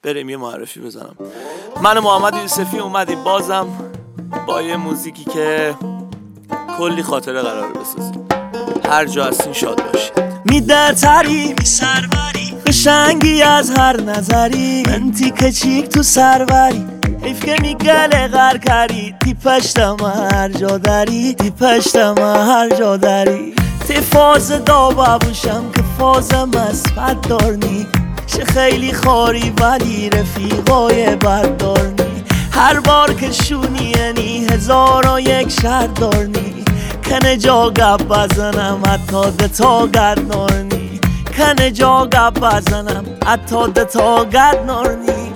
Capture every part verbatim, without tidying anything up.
بریم یه معرفی بزنم. من محمد یوسفی اومدیم بازم با یه موزیکی که کلی خاطره قراره بسازیم. هر جا هستین شاد باشید. میدرتری می سروری قشنگی از هر نظری، انتی کچیک تو سروری حیف که میگله غر کردی، تی پشتم هر جا داری، تی پشتم هر جا داری. تی فاز دا بابوشم که فازم از بد دارنی، چه خیلی خاری ولی رفیقای بردارنی. هر بار که شونی یعنی هزار و یک شهر دارنی، کنه جا گب بزنم حتی دتا گرد نارنی، کنه جا گب بزنم حتی دتا گرد نارنی.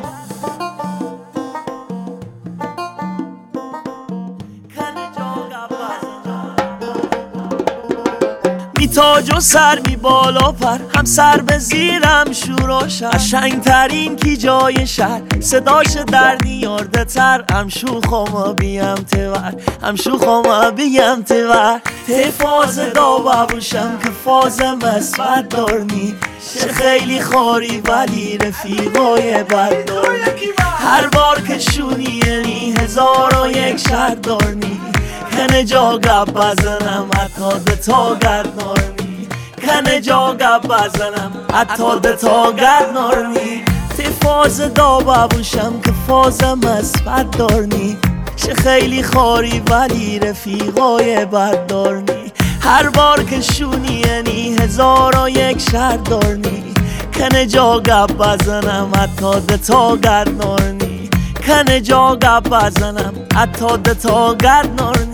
می تاج و سر می بالا پر، هم سر به زیرم شوراش، قشنگ ترین کی جای شهر، صداش در نیارده تر. هم شوخم بیم تور، هم شوخم بیم تور. ته فاز دا بابوشم که فازم اسفت دارنی، چه خیلی خاری ولی رفیقای بد دارنی. هر بار که شونی یعنی هزار و یک شهر دارنی، کنه جا گب بزنم حتی دتا گرد نارنی، کنه جا گب بزنم حتی دتا گرد نارنی. تی فاز دا بابوشم که فازم اسفت دارنی، چه خیلی خاری ولی رفیقای بد دارنی. هر بار که شونی یعنی هزار و یک شهر دارنی، کنه جا گب بزنم حتی دتا گرد نارنی، کنه جا گب بزنم حتی دتا گرد نارنی.